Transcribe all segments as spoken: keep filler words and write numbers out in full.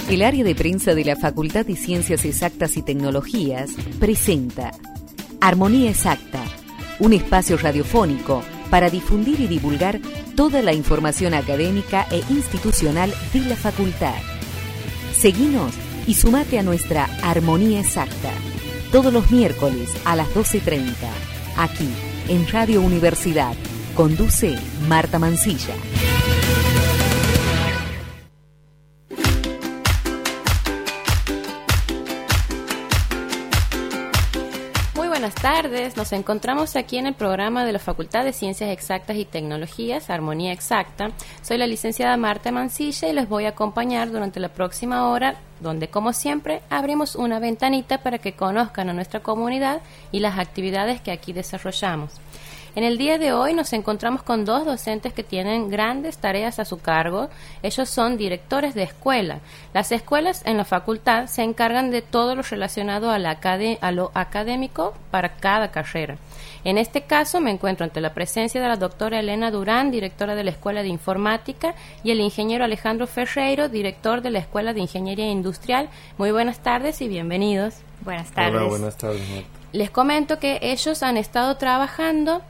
El área de prensa de la Facultad de Ciencias Exactas y Tecnologías presenta Armonía Exacta, un espacio radiofónico para difundir y divulgar toda la información académica e institucional de la facultad. Seguinos y sumate a nuestra Armonía Exacta, todos los miércoles a las doce treinta, aquí en Radio Universidad. Conduce Marta Mancilla. Buenas tardes, nos encontramos aquí en el programa de la Facultad de Ciencias Exactas y Tecnologías, Armonía Exacta. Soy la licenciada Marta Mancilla y les voy a acompañar durante la próxima hora, donde como siempre abrimos una ventanita para que conozcan a nuestra comunidad y las actividades que aquí desarrollamos. En el día de hoy nos encontramos con dos docentes que tienen grandes tareas a su cargo. Ellos son directores de escuela. Las escuelas en la facultad se encargan de todo lo relacionado a, la acad- a lo académico para cada carrera. En este caso me encuentro ante la presencia de la doctora Elena Durán, directora de la Escuela de Informática, y el ingeniero Alejandro Ferreiro, director de la Escuela de Ingeniería Industrial. Muy buenas tardes y bienvenidos. Buenas tardes. Hola, buenas tardes, Marta. Les comento que ellos han estado trabajando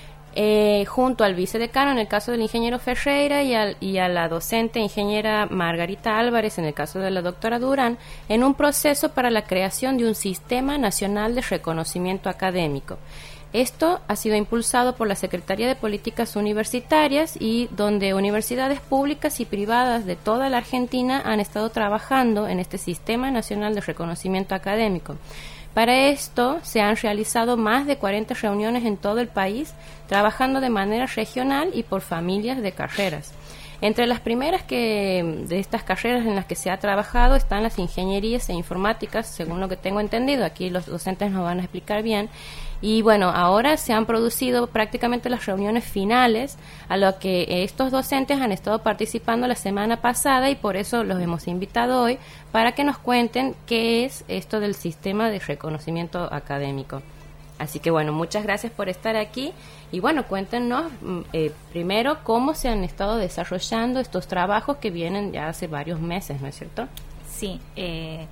Eh, junto al vicedecano en el caso del ingeniero Ferreira y, al, y a la docente ingeniera Margarita Álvarez en el caso de la doctora Durán, en un proceso para la creación de un sistema nacional de reconocimiento académico. Esto ha sido impulsado por la Secretaría de Políticas Universitarias y donde universidades públicas y privadas de toda la Argentina han estado trabajando en este sistema nacional de reconocimiento académico. Para esto se han realizado más de cuarenta reuniones en todo el país, trabajando de manera regional y por familias de carreras. Entre las primeras que de estas carreras en las que se ha trabajado están las ingenierías e informáticas, según lo que tengo entendido. Aquí los docentes nos van a explicar bien. Y bueno, ahora se han producido prácticamente las reuniones finales a lo que estos docentes han estado participando la semana pasada y por eso los hemos invitado hoy para que nos cuenten qué es esto del sistema de reconocimiento académico. Así que bueno, muchas gracias por estar aquí y bueno, cuéntenos eh, primero cómo se han estado desarrollando estos trabajos que vienen ya hace varios meses, ¿no es cierto? Sí, eh,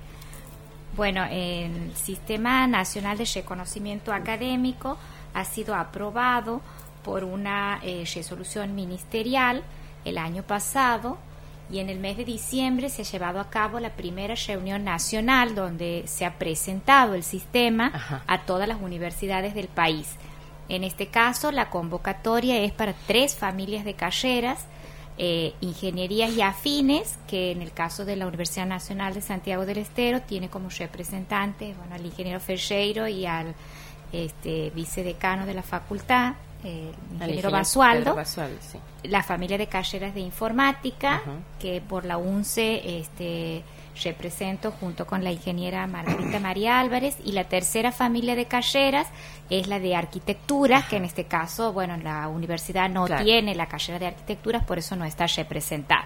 bueno, el Sistema Nacional de Reconocimiento Académico ha sido aprobado por una eh, resolución ministerial el año pasado y en el mes de diciembre se ha llevado a cabo la primera reunión nacional donde se ha presentado el sistema Ajá. a todas las universidades del país. En este caso, la convocatoria es para tres familias de carreras, eh, ingenierías y afines, que en el caso de la Universidad Nacional de Santiago del Estero tiene como representante bueno, al ingeniero Ferreiro y al este, vicedecano de la facultad, el ingeniero Basualdo, Basualdo sí. La familia de carreras de informática, uh-huh. que por la UNCE este, represento junto con la ingeniera Margarita María Álvarez, y la tercera familia de carreras es la de arquitectura, uh-huh. que en este caso, bueno, la universidad no claro. tiene la carrera de arquitectura, por eso no está representada.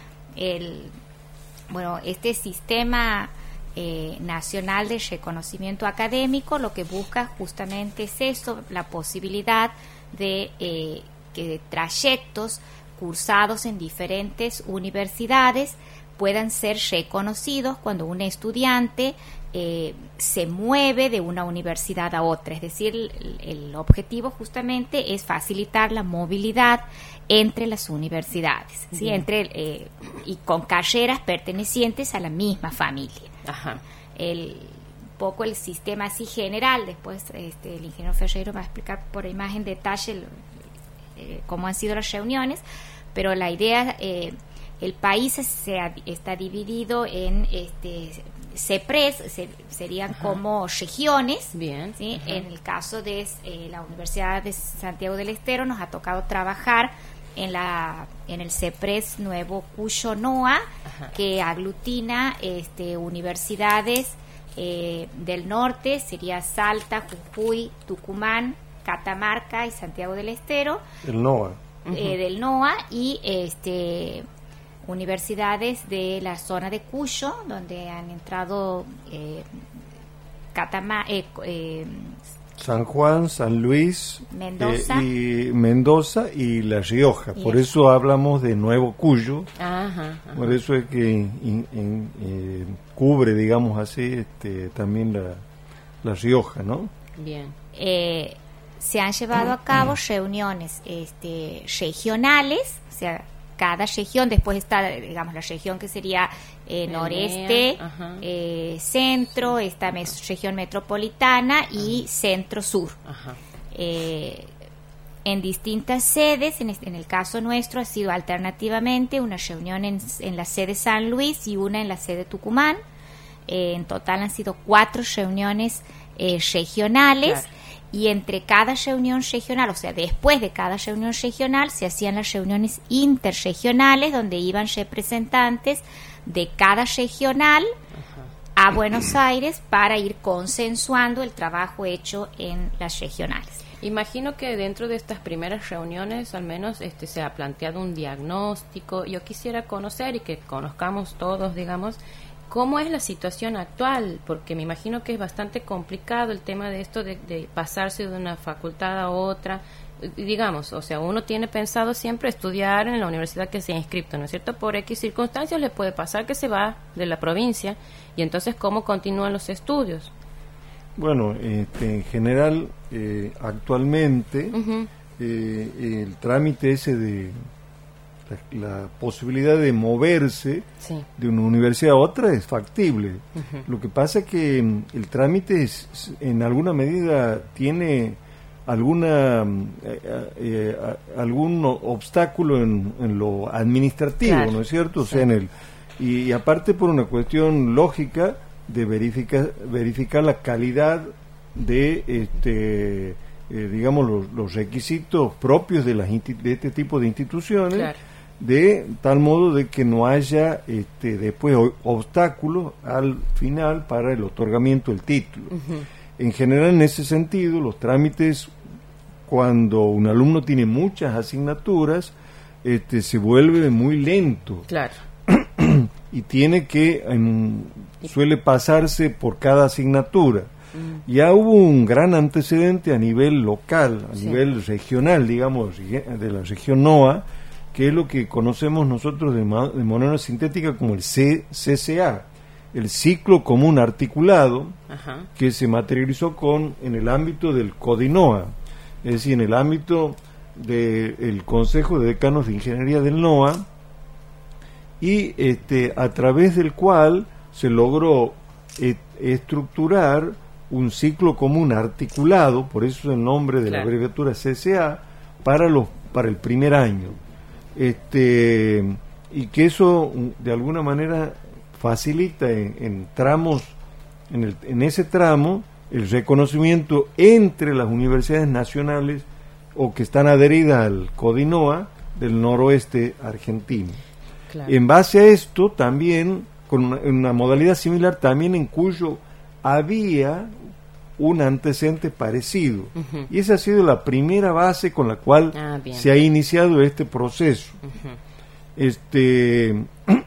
El, bueno, este sistema eh, nacional de reconocimiento académico lo que busca justamente es eso, la posibilidad de eh, que trayectos cursados en diferentes universidades puedan ser reconocidos cuando un estudiante eh, se mueve de una universidad a otra. Es decir, el, el objetivo justamente es facilitar la movilidad entre las universidades, ¿sí? entre eh, y con carreras pertenecientes a la misma familia. Ajá. El poco el sistema así general, después este, el ingeniero Ferreiro va a explicar por más en detalle el, eh, cómo han sido las reuniones, pero la idea, eh, el país se ha, está dividido en este CEPRES, se, serían Ajá. como regiones. Bien. ¿sí? En el caso de eh, la Universidad de Santiago del Estero nos ha tocado trabajar en la en el CEPRES Nuevo Cuyo Noa, Ajá. que aglutina este, universidades Eh, del norte, sería Salta, Jujuy, Tucumán, Catamarca y Santiago del Estero. El NOA. Uh-huh. eh, del NOA y este universidades de la zona de Cuyo, donde han entrado eh, Catama, eh, eh, San Juan, San Luis, Mendoza, eh, y Mendoza y La Rioja. Y por eso. eso hablamos de Nuevo Cuyo. Ajá, ajá. Por eso es que in, in, eh, cubre, digamos así, este, también la, la Rioja, ¿no? Bien. eh, se han llevado a cabo reuniones este, regionales, o sea, cada región, después está, digamos, la región que sería eh, El noreste, NEA, ajá. eh, centro, esta mes- región metropolitana y centro-sur. Ajá. Eh, en distintas sedes, en, este- en el caso nuestro ha sido alternativamente una reunión en, en la sede San Luis y una en la sede Tucumán. Eh, en total han sido cuatro reuniones eh, regionales. Claro. Y entre cada reunión regional, o sea, después de cada reunión regional, se hacían las reuniones interregionales, donde iban representantes de cada regional a Buenos Aires para ir consensuando el trabajo hecho en las regionales. Imagino que dentro de estas primeras reuniones, al menos, este, se ha planteado un diagnóstico. Yo quisiera conocer y que conozcamos todos, digamos, cómo es la situación actual, porque me imagino que es bastante complicado el tema de esto de, de pasarse de una facultad a otra. Digamos, o sea, uno tiene pensado siempre estudiar en la universidad que se ha inscrito, ¿no es cierto? Por X circunstancias le puede pasar que se va de la provincia, y entonces, ¿cómo continúan los estudios? Bueno, este, en general, eh, actualmente, Uh-huh. eh, el trámite ese de la, la posibilidad de moverse Sí. de una universidad a otra es factible. Uh-huh. Lo que pasa es que mm, el trámite es, en alguna medida tiene alguna eh, eh, a- algún o- obstáculo en, en lo administrativo, Claro. ¿no es cierto? O Sí. sea, en el y, y aparte por una cuestión lógica de verificar verificar la calidad de este eh, digamos los, los requisitos propios de las insti- de este tipo de instituciones, Claro. de tal modo de que no haya este después o- obstáculos al final para el otorgamiento del título. Uh-huh. En general, en ese sentido, los trámites, cuando un alumno tiene muchas asignaturas, este se vuelve muy lento Claro. y tiene que en- suele pasarse por cada asignatura. Ya hubo un gran antecedente a nivel local, a Sí. nivel regional, digamos, de la región NOA, que es lo que conocemos nosotros de, ma- de manera sintética como el C C A, el ciclo común articulado, Ajá. que se materializó con en el ámbito del CODINOA, es decir, en el ámbito del Consejo de Decanos de Ingeniería del NOA, y este a través del cual se logró eh, estructurar un ciclo común articulado, por eso es el nombre de Claro. la abreviatura C C A, para los para el primer año. Este y que eso de alguna manera facilita en, en tramos en, el, en ese tramo el reconocimiento entre las universidades nacionales o que están adheridas al CODINOA del noroeste argentino. Claro. En base a esto, también, con una, una modalidad similar, también en Cuyo había un antecedente parecido. Ujú. Y esa ha sido la primera base con la cual Ah, bien. se ha iniciado este proceso. Ujú. Este,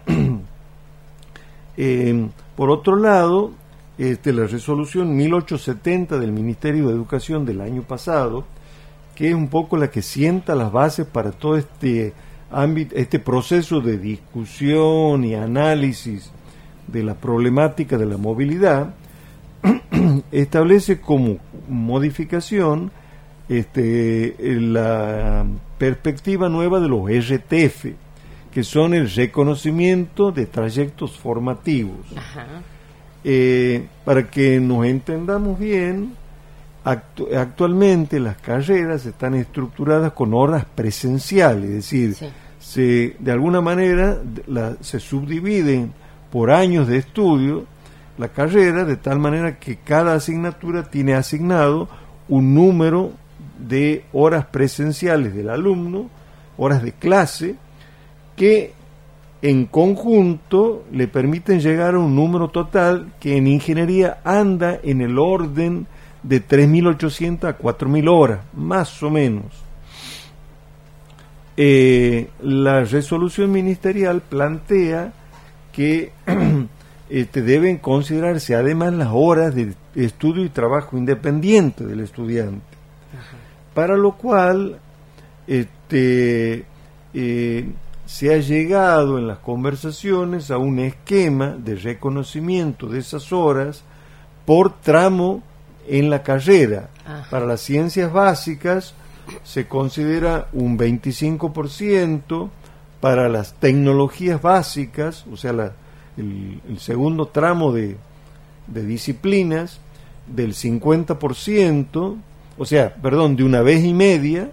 eh, por otro lado, este, la resolución mil ochocientos setenta del Ministerio de Educación del año pasado, que es un poco la que sienta las bases para todo este ámbito, este proceso de discusión y análisis de la problemática de la movilidad, establece como modificación este, la perspectiva nueva de los R T F, que son el reconocimiento de trayectos formativos. Ajá. Eh, para que nos entendamos bien, actu- actualmente las carreras están estructuradas con horas presenciales, es decir, Sí. se, de alguna manera de- la- se subdividen por años de estudio la carrera, de tal manera que cada asignatura tiene asignado un número de horas presenciales del alumno, horas de clase, que en conjunto le permiten llegar a un número total que en ingeniería anda en el orden de tres mil ochocientas a cuatro mil horas, más o menos. Eh, la resolución ministerial plantea que este, deben considerarse además las horas de estudio y trabajo independiente del estudiante. Ajá. Para lo cual este, eh, se ha llegado en las conversaciones a un esquema de reconocimiento de esas horas por tramo en la carrera. Ajá. Para las ciencias básicas se considera un veinticinco por ciento, para las tecnologías básicas, o sea, la, el, el segundo tramo de, de disciplinas, del cincuenta por ciento, o sea, perdón, de una vez y media,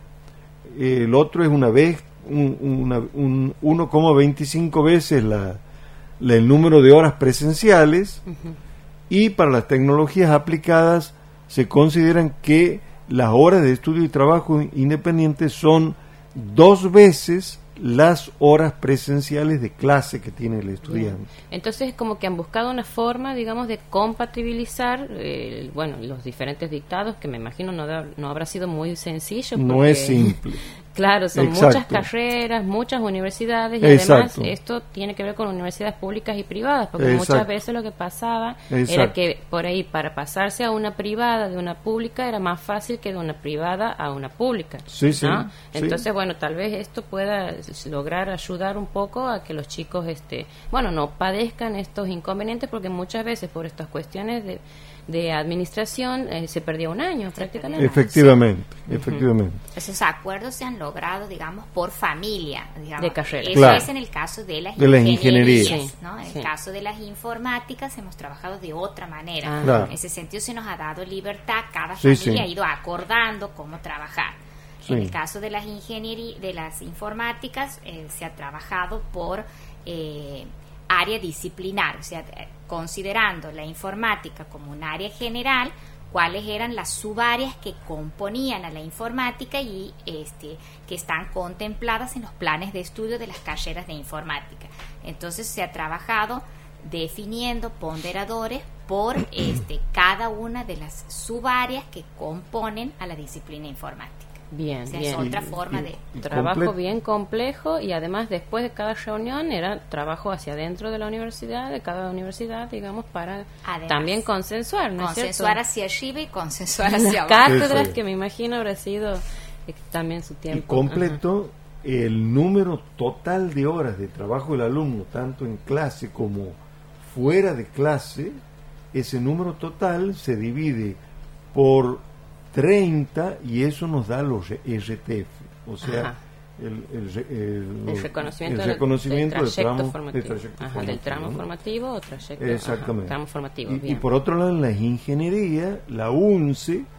eh, el otro es una vez, un, una, un uno coma veinticinco veces la, la, el número de horas presenciales, uh-huh. Y para las tecnologías aplicadas se consideran que las horas de estudio y trabajo independiente son dos veces las horas presenciales de clase que tiene el estudiante. Bien. Entonces, como que han buscado una forma, digamos, de compatibilizar, eh, bueno, los diferentes dictados, que me imagino no, da, no habrá sido muy sencillo. No porque, es simple. Claro, son Exacto. muchas carreras, muchas universidades, y Exacto. además esto tiene que ver con universidades públicas y privadas, porque Exacto. muchas veces lo que pasaba Exacto. era que por ahí, para pasarse a una privada de una pública, era más fácil que de una privada a una pública. Sí, sí, ¿no? Entonces, sí. bueno, tal vez esto pueda lograr ayudar un poco a que los chicos, este, bueno, no padezcan estos inconvenientes, porque muchas veces por estas cuestiones de de administración eh, se perdió un año prácticamente. Efectivamente, sí. efectivamente. Uh-huh. Esos acuerdos se han logrado, digamos, por familia, digamos. De carrera. Eso claro. es en el caso de las de ingenierías, las ingenierías. ¿no? En sí. el caso de las informáticas hemos trabajado de otra manera. Ah. Claro. En ese sentido se nos ha dado libertad, cada sí, familia sí. ha ido acordando cómo trabajar. Sí. En el caso de las ingenierías, de las informáticas, eh, se ha trabajado por eh, área disciplinar, o sea, considerando la informática como un área general, cuáles eran las subáreas que componían a la informática y este que están contempladas en los planes de estudio de las carreras de informática. Entonces se ha trabajado definiendo ponderadores por este cada una de las subáreas que componen a la disciplina informática. Bien, o sea, bien. Es otra forma y, de... Y trabajo comple- bien complejo, y además después de cada reunión era trabajo hacia adentro de la universidad, de cada universidad, digamos, para además, también consensuar, ¿no es cierto? Consensuar hacia arriba y consensuar hacia las abajo. cátedras, sí, sí. que me imagino habrá sido eh, también su tiempo. Y completo, ajá, el número total de horas de trabajo del alumno, tanto en clase como fuera de clase, ese número total se divide por treinta y eso nos da los R T F, o sea, el, el, el, el reconocimiento, el reconocimiento del, del, trayecto tramo formativo, del, trayecto ajá, formativo, del tramo ¿no? formativo o trayecto, exactamente. Ajá, tramo formativo. Y, bien. y por otro lado, en la ingeniería, la U N C E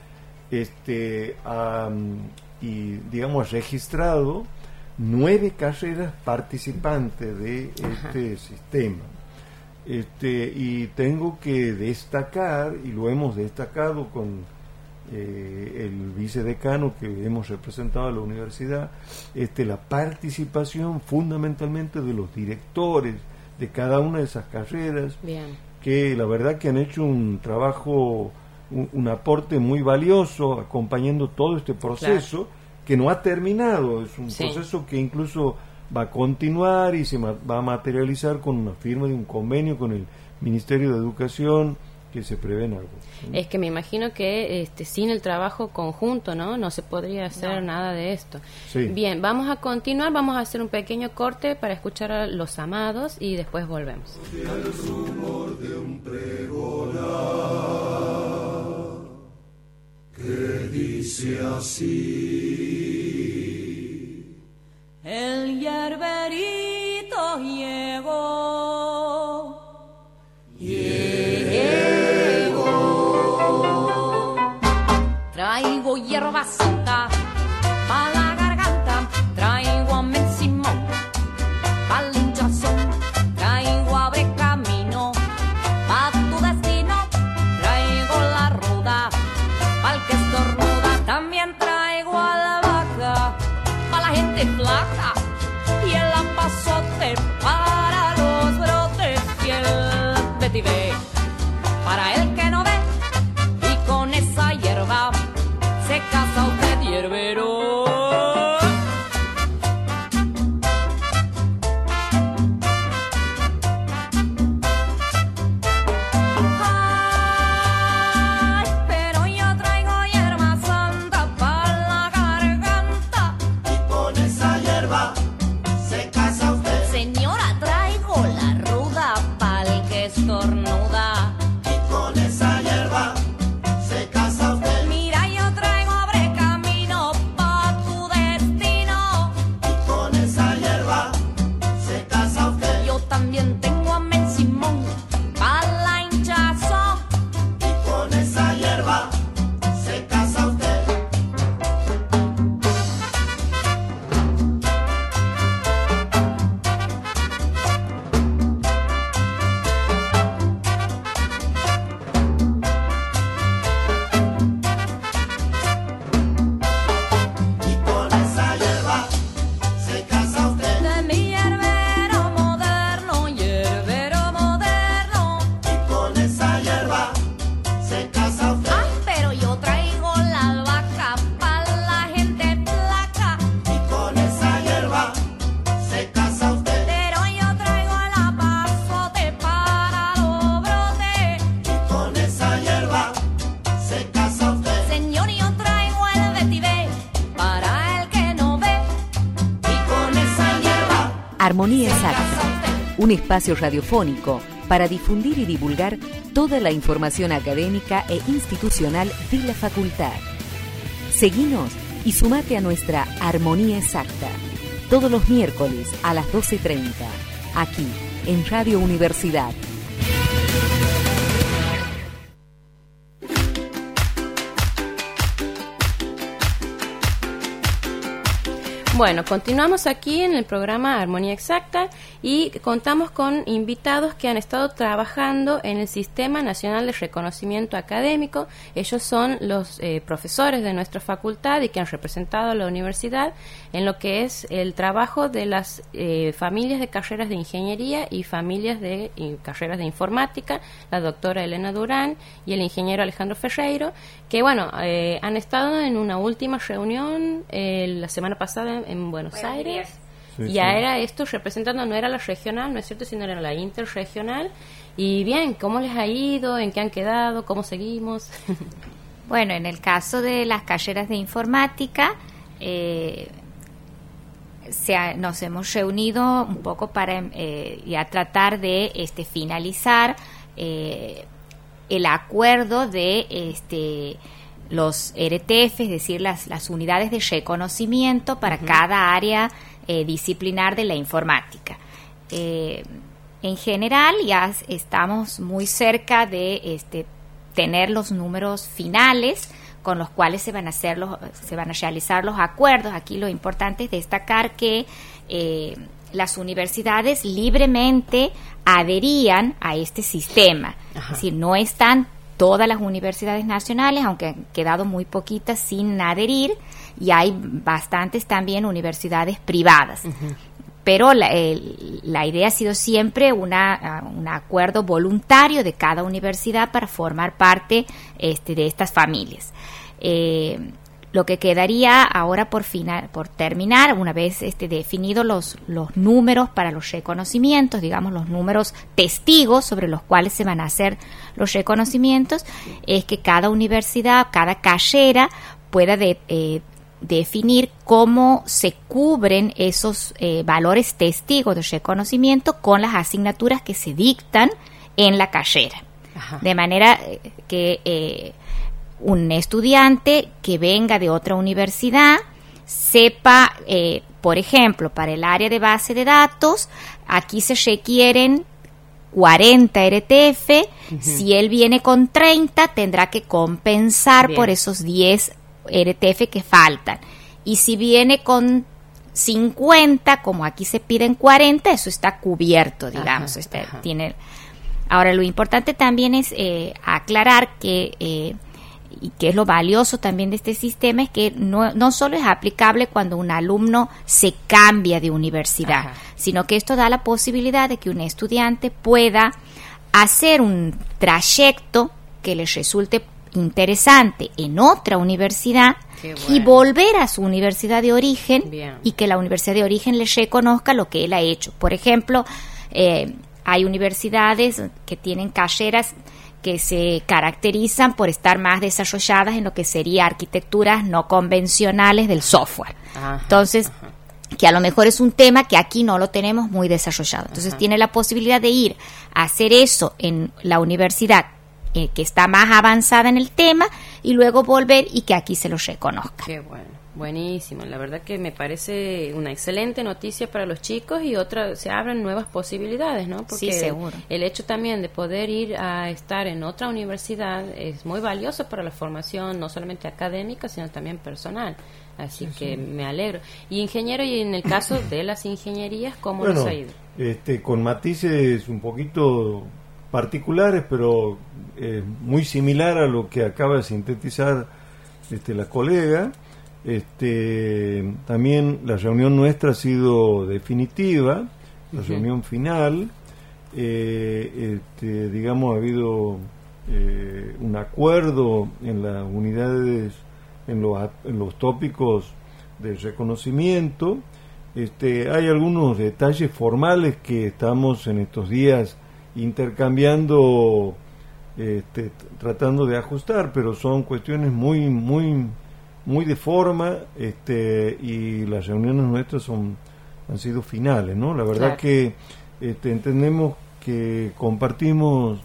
este, um, y digamos ha registrado nueve carreras participantes de este ajá. sistema. Este, y tengo que destacar, y lo hemos destacado con eh, el vicedecano que hemos representado a la universidad, este, la participación fundamentalmente de los directores de cada una de esas carreras. Bien. Que la verdad que han hecho un trabajo, un, un aporte muy valioso acompañando todo este proceso, claro, que no ha terminado, es un sí. proceso que incluso va a continuar y se ma- va a materializar con una firma de un convenio con el Ministerio de Educación, que se prevé en algo. Es que me imagino que este, sin el trabajo conjunto, ¿no? No se podría hacer no. nada de esto. Sí. Bien, vamos a continuar, vamos a hacer un pequeño corte para escuchar a Los Amados y después volvemos. El rumor de un pregonar que dice así: el hierberito llegó, llegó. Traigo hierba santa pa' la garganta, traigo a Mensimón pa'l hinchazón, traigo abre camino pa' tu destino, traigo la ruda pa'l que estornuda, también traigo a la vaca Armonía Exacta, un espacio radiofónico para difundir y divulgar toda la información académica e institucional de la facultad. Seguinos y sumate a nuestra Armonía Exacta, todos los miércoles a las doce treinta, aquí en Radio Universidad. Bueno, continuamos aquí en el programa Armonía Exacta y contamos con invitados que han estado trabajando en el Sistema Nacional de Reconocimiento Académico. Ellos son los eh, profesores de nuestra facultad y que han representado a la universidad en lo que es el trabajo de las eh, familias de carreras de ingeniería y familias de y carreras de informática, la doctora Elena Durán y el ingeniero Alejandro Ferreiro, que bueno, eh, han estado en una última reunión eh, la semana pasada en Buenos bueno, Aires. Sí, ya sí. Era esto representando, no era la regional, ¿no es cierto?, sino era la interregional. Y bien, ¿cómo les ha ido? ¿En qué han quedado? ¿Cómo seguimos? Bueno, en el caso de las carreras de informática, eh, se ha, nos hemos reunido un poco para eh, ya tratar de este, finalizar eh, el acuerdo de este los R T F, es decir, las, las unidades de reconocimiento para uh-huh. cada área eh, disciplinar de la informática. Eh, en general ya estamos muy cerca de este, tener los números finales con los cuales se van a hacer los, se van a realizar los acuerdos. Aquí lo importante es destacar que eh, las universidades libremente adherían a este sistema. Ajá. Es decir, no están todas las universidades nacionales, aunque han quedado muy poquitas sin adherir, y hay bastantes también universidades privadas. Uh-huh. Pero la, el, la idea ha sido siempre una, uh, un acuerdo voluntario de cada universidad para formar parte este, de estas familias. Eh, lo que quedaría ahora por, final, por terminar, una vez este, definidos los, los números para los reconocimientos, digamos los números testigos sobre los cuales se van a hacer los reconocimientos, es que cada universidad, cada carrera pueda de, eh, definir cómo se cubren esos eh, valores testigos de reconocimiento con las asignaturas que se dictan en la carrera. Ajá. De manera que eh, un estudiante que venga de otra universidad sepa, eh, por ejemplo, para el área de base de datos, aquí se requieren cuarenta R T F, uh-huh. Si él viene con treinta, tendrá que compensar Bien. Por esos diez R T F que faltan. Y si viene con cincuenta, como aquí se piden cuarenta, eso está cubierto, digamos. Ajá, este, ajá. Tiene... Ahora, lo importante también es eh, aclarar que... Eh, y que es lo valioso también de este sistema, es que no, no solo es aplicable cuando un alumno se cambia de universidad, Ajá. sino que esto da la posibilidad de que un estudiante pueda hacer un trayecto que les resulte interesante en otra universidad bueno. y volver a su universidad de origen Bien. Y que la universidad de origen les reconozca lo que él ha hecho. Por ejemplo, eh, hay universidades que tienen carreras que se caracterizan por estar más desarrolladas en lo que sería arquitecturas no convencionales del software. Ajá, Entonces, ajá. que a lo mejor es un tema que aquí no lo tenemos muy desarrollado. Entonces, ajá. tiene la posibilidad de ir a hacer eso en la universidad eh, que está más avanzada en el tema y luego volver y que aquí se los reconozca. Qué bueno. Buenísimo, la verdad que me parece una excelente noticia para los chicos y otra, se abren nuevas posibilidades, ¿no? Porque sí, seguro. El, el hecho también de poder ir a estar en otra universidad es muy valioso para la formación, no solamente académica, sino también personal. Así sí, que sí. me alegro. Y ingeniero, y en el caso de las ingenierías, ¿cómo bueno, nos ha ido? Este, con matices un poquito particulares, pero eh, muy similar a lo que acaba de sintetizar este, la colega. Este, también la reunión nuestra ha sido definitiva, la uh-huh. reunión final, eh, este, digamos, ha habido eh, un acuerdo en las unidades, en los, en los tópicos de reconocimiento. Este, hay algunos detalles formales que estamos en estos días intercambiando, este, tratando de ajustar, pero son cuestiones muy, muy muy de forma, este, y las reuniones nuestras son han sido finales, ¿no? La verdad Claro. que este, entendemos que compartimos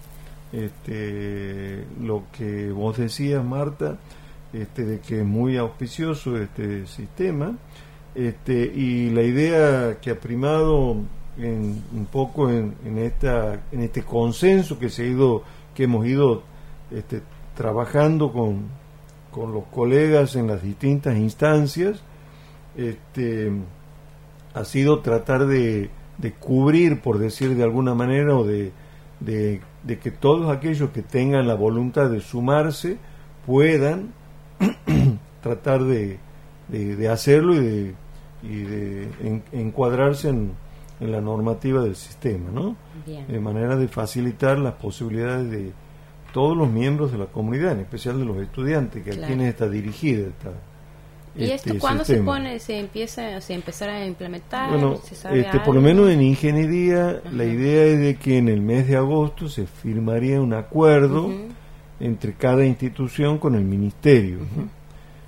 este, lo que vos decías, Marta, este, de que es muy auspicioso este sistema, este, y la idea que ha primado en, un poco en, en esta en este consenso que se ha ido que hemos ido este, trabajando con, con los colegas en las distintas instancias, este, ha sido tratar de, de cubrir, por decir de alguna manera, o de, de, de que todos aquellos que tengan la voluntad de sumarse puedan tratar de, de, de hacerlo y de, y de en, encuadrarse en, en la normativa del sistema, ¿no? Bien. De manera de facilitar las posibilidades de todos los miembros de la comunidad, en especial de los estudiantes, que Claro. a quienes está dirigida esta, ¿Y este esto cuándo se sistema. pone, se empieza, se empezará a implementar? Bueno, ¿Se sabe este, por lo algo? menos en ingeniería, Ajá. la idea es de que en el mes de agosto se firmaría un acuerdo Ujú. entre cada institución con el ministerio, ¿no? Ujú.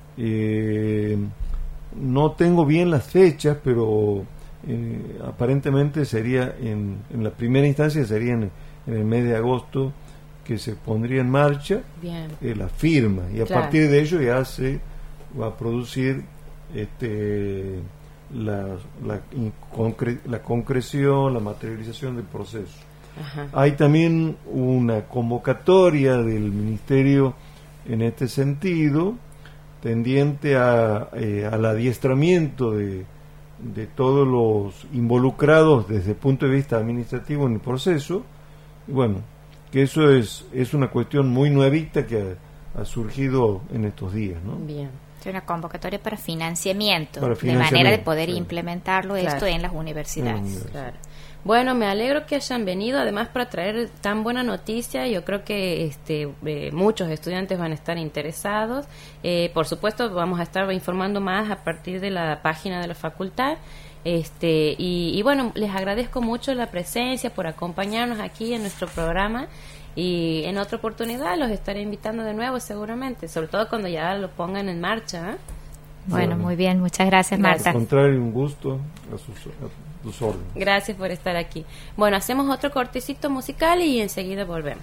Eh, no tengo bien las fechas, pero eh, aparentemente sería en, en la primera instancia sería en, en el mes de agosto que se pondría en marcha Bien. eh, la firma, y a Claro. partir de ello ya se va a producir este la, la, in- concre- la concreción, la materialización del proceso. Ajá. Hay también una convocatoria del ministerio en este sentido, tendiente a, eh, al adiestramiento de, de todos los involucrados desde el punto de vista administrativo en el proceso. Y bueno, que eso es, es una cuestión muy nuevita que ha, ha surgido en estos días, ¿no? Bien. Es una convocatoria para financiamiento, Para de manera de financiamiento, poder sí. implementarlo Claro. esto en las universidades. En las Claro. Bueno, me alegro que hayan venido, además para traer tan buena noticia. Yo creo que este, eh, muchos estudiantes van a estar interesados. Eh, por supuesto, vamos a estar informando más a partir de la página de la facultad. Este y, y bueno, les agradezco mucho la presencia, por acompañarnos aquí en nuestro programa. Y en otra oportunidad los estaré invitando de nuevo seguramente, sobre todo cuando ya lo pongan en marcha, ¿eh? Bueno, Bueno. muy bien, muchas gracias, Gracias. Marta. Al contrario, un gusto a sus, a sus órdenes. Gracias por estar aquí. Bueno, hacemos otro cortecito musical y enseguida volvemos.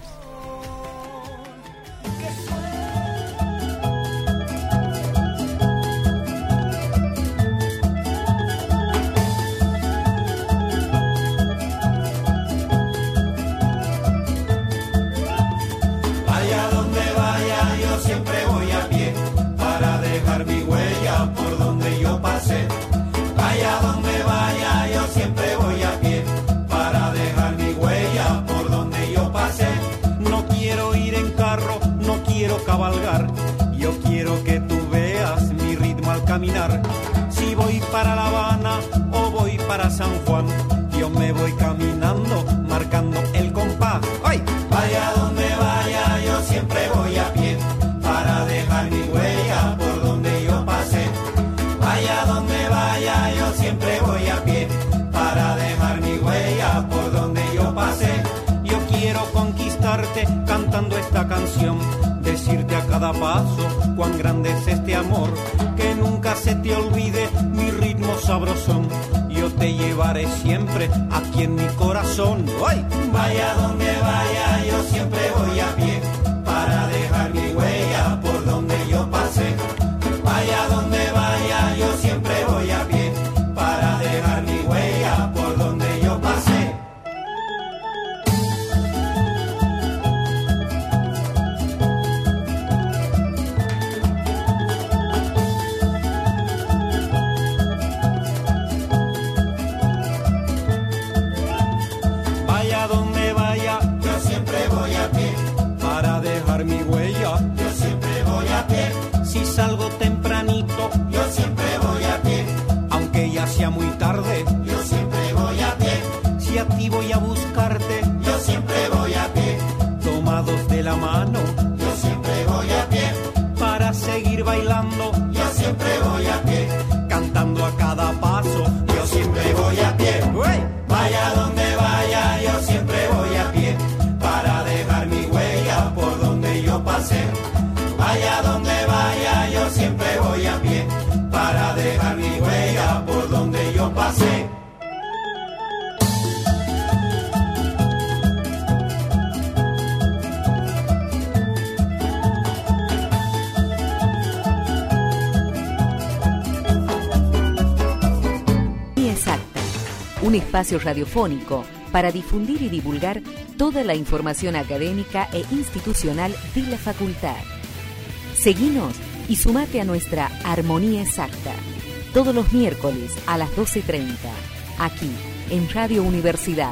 Vaya donde vaya, yo siempre voy a pie para dejar mi huella por donde yo pasé. Vaya donde vaya, yo siempre voy a pie para dejar mi huella por donde yo pasé. No quiero ir en carro, no quiero cabalgar. Yo quiero que tú veas mi ritmo al caminar. Si voy para La Habana o voy para San Juan, yo me voy caminando, marcando el compás. ¡Ay! Vaya donde vaya, yo siempre voy a pie para dejar mi huella por donde yo pasé. Vaya donde vaya, yo siempre voy a pie para dejar mi huella por donde yo pasé. Yo quiero conquistarte cantando esta canción, decirte a cada paso cuán grande es este amor, que nunca se te olvide mi ritmo sabrosón. Yo te llevaré siempre aquí en mi corazón. ¡Ay! Vaya donde vaya, yo siempre voy a pie para dejar mi huella por donde yo pasé. Vaya donde vaya, yo siempre voy a pie para dejar mi huella por donde yo pasé. Vaya donde vaya, yo siempre voy a pie para dejar mi huella. Yo siempre voy a pie. Si salgo tempranito, yo siempre voy a pie. Aunque ya sea muy tarde, yo siempre voy a pie. Si a ti voy a buscarte, yo siempre voy a pie. Tomados de la mano, yo siempre voy a pie. Para seguir bailando, yo siempre voy a pie. Cantando a cada paso, yo siempre voy a pie. ¡Uey! Vaya donde vaya, yo siempre voy a pie para dejar mi huella por donde yo pasé. Vaya donde vaya, yo siempre voy a pie para un espacio radiofónico para difundir y divulgar toda la información académica e institucional de la facultad. Seguinos y sumate a nuestra Armonía Exacta, todos los miércoles a las doce treinta, aquí en Radio Universidad.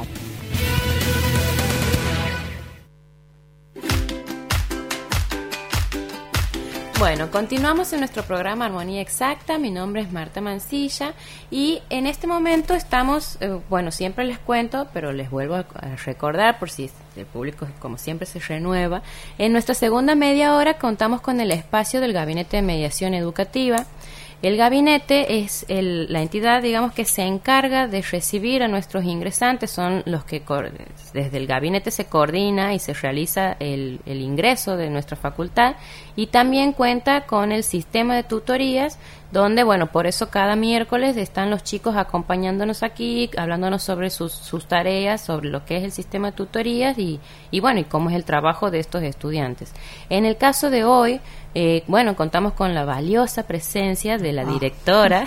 Bueno, continuamos en nuestro programa Armonía Exacta. Mi nombre es Marta Mancilla y en este momento estamos, eh, bueno, siempre les cuento, pero les vuelvo a, a recordar por si el público, como siempre, se renueva. En nuestra segunda media hora contamos con el espacio del Gabinete de Mediación Educativa. El gabinete es el, la entidad, digamos, que se encarga de recibir a nuestros ingresantes, son los que desde el gabinete se coordina y se realiza el, el ingreso de nuestra facultad, y también cuenta con el sistema de tutorías, donde, bueno, por eso cada miércoles están los chicos acompañándonos aquí, hablándonos sobre sus, sus tareas, sobre lo que es el sistema de tutorías y, y, bueno, y cómo es el trabajo de estos estudiantes. En el caso de hoy, eh, bueno, contamos con la valiosa presencia de la directora,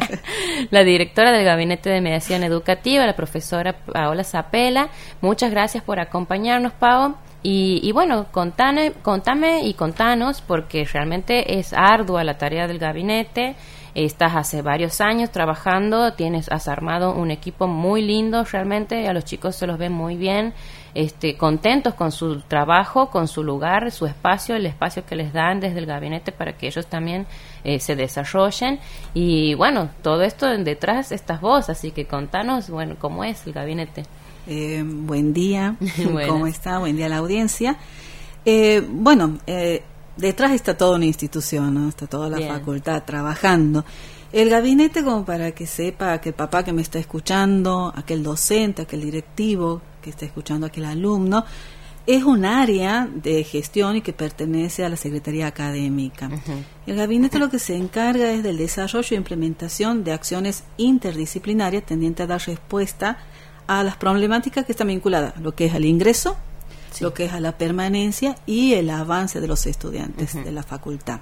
la directora del Gabinete de Mediación Educativa, la profesora Paola Zapela. Muchas gracias por acompañarnos, Pao. Y, y bueno, contame, contame y contanos, porque realmente es ardua la tarea del gabinete. Estás hace varios años trabajando, tienes, has armado un equipo muy lindo realmente, a los chicos se los ve muy bien, este, contentos con su trabajo, con su lugar, su espacio, el espacio que les dan desde el gabinete para que ellos también eh, se desarrollen. Y bueno, todo esto detrás estás vos, así que contanos, bueno, cómo es el gabinete. Eh, buen día, ¿cómo está? Buen día a la audiencia. Eh, bueno, eh, detrás está toda una institución, ¿no? Está toda la Bien. facultad trabajando. El gabinete, como para que sepa aquel papá que me está escuchando, aquel docente, aquel directivo que está escuchando, aquel alumno, es un área de gestión y que pertenece a la Secretaría Académica. Uh-huh. El gabinete lo que se encarga es del desarrollo e implementación de acciones interdisciplinarias tendientes a dar respuesta a las problemáticas que están vinculadas, lo que es al ingreso, sí. lo que es a la permanencia y el avance de los estudiantes uh-huh. de la facultad.